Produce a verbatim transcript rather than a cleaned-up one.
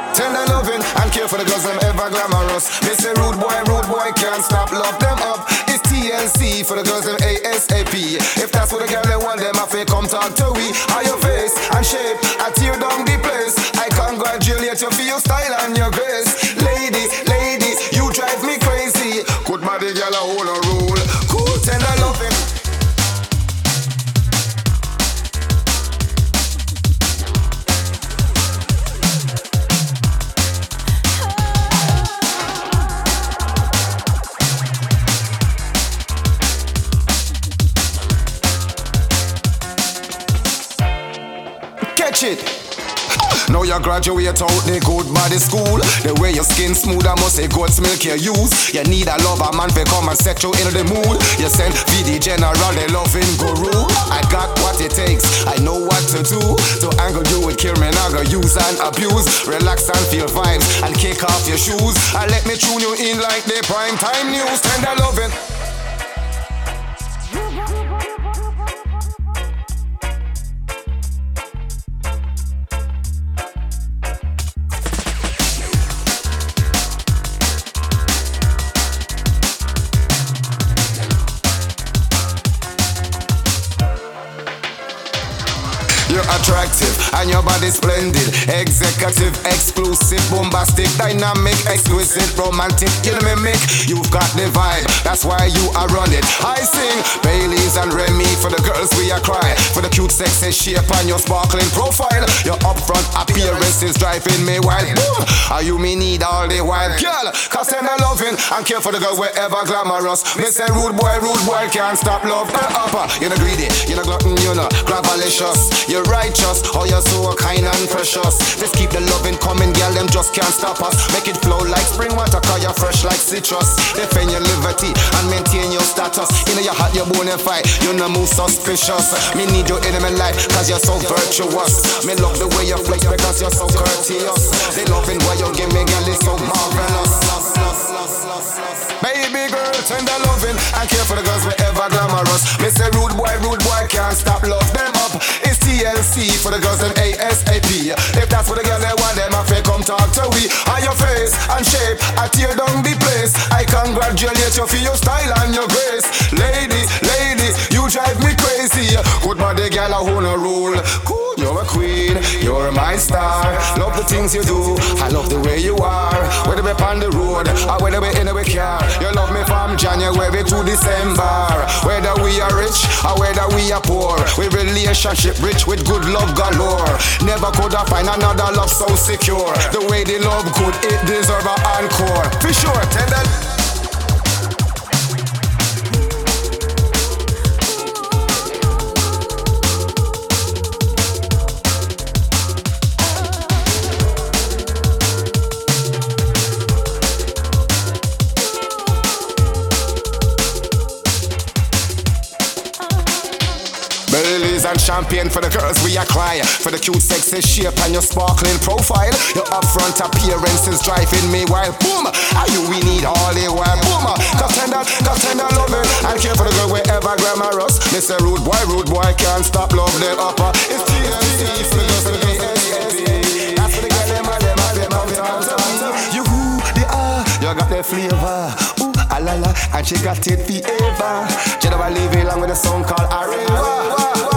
Tender loving and care for the girls them ever glamorous. They say rude boy, rude boy can't stop, love them up. It's T N C for the girls them ASAP. If that's what the girl they want, them I feel come talk to we. How your face and shape, I tear down the place. I congratulate you for your style and your grace. Lady, lady, you drive me crazy. Good body girl a hold a rule. Cool, tender loving. Catch it. Now you graduate out the good body school. The way your skin smooth, I must say goat's milk you use. You need a lover man to come and set you into the mood. You send V D General, the loving guru. I got what it takes, I know what to do. To angle you with kill me, now go use and abuse. Relax and feel vibes and kick off your shoes. And let me tune you in like the prime time news. Tender loving. You're attractive and your body splendid. Executive, exclusive, bombastic, dynamic, exquisite, romantic. You know me mimic, you've got the vibe. That's why you are running. I sing Baileys and Remy for the girls we are cry. For the cute sexy shape and your sparkling profile. Your upfront appearance is driving me wild. Boom, are you me need all the while, girl? Cause I'm loving and care for the girl wherever glamorous. Me say rude boy, rude boy can't stop love. Uh, upper, you're not greedy, you're not glutton, you're not gravalicious. You're righteous, oh you're so kind and precious. Just keep the loving coming, girl, them just can't stop us. Make it flow like spring water, cause you're fresh like citrus. Defend your liberty and maintain your status. You know your heart, your bone and fight, you know move suspicious. Me need you in my life, cause you're so virtuous. Me love the way you flex because you're so courteous. The loving what you give me, girl, is so marvelous. Baby girl, tender loving and care for the girls wherever glamorous. Me say rude boy, rude boy can't stop, love them up. It's T L C for the girls them ASAP. If that's what the girl they want, them I feel come talk to we. On your face and shape, I tear down the place. I congratulate you for your style and your grace. Lady, lady, you drive me crazy. Good body girl, I wanna rule. Cool, you're a queen, you're my star. Love the things you do, I love the way you are. Whether we're on the road or whether we're in a car, you love me from January to December. Whether we are rich or whether we are poor, we relationship rich with good love galore. Never could I find another love so secure. The way the love good, it deserve an encore. For sure, tender. Baileys and champagne for the girls we are cry. For the cute sexy shape and your sparkling profile. Your upfront appearance is driving me wild. Boom, are you we need all the while. Boom, cause tender, cause tender loving and care for the girl wherever glamorous. Mister Rude Boy, rude boy can't stop love them upper. It's T N C for the girls for the ASAP. That's for the girl them and them and them out of you who they are, you got the flavor. Ooh, ah la la, and she got it forever. Generally live along with a song called Arriva.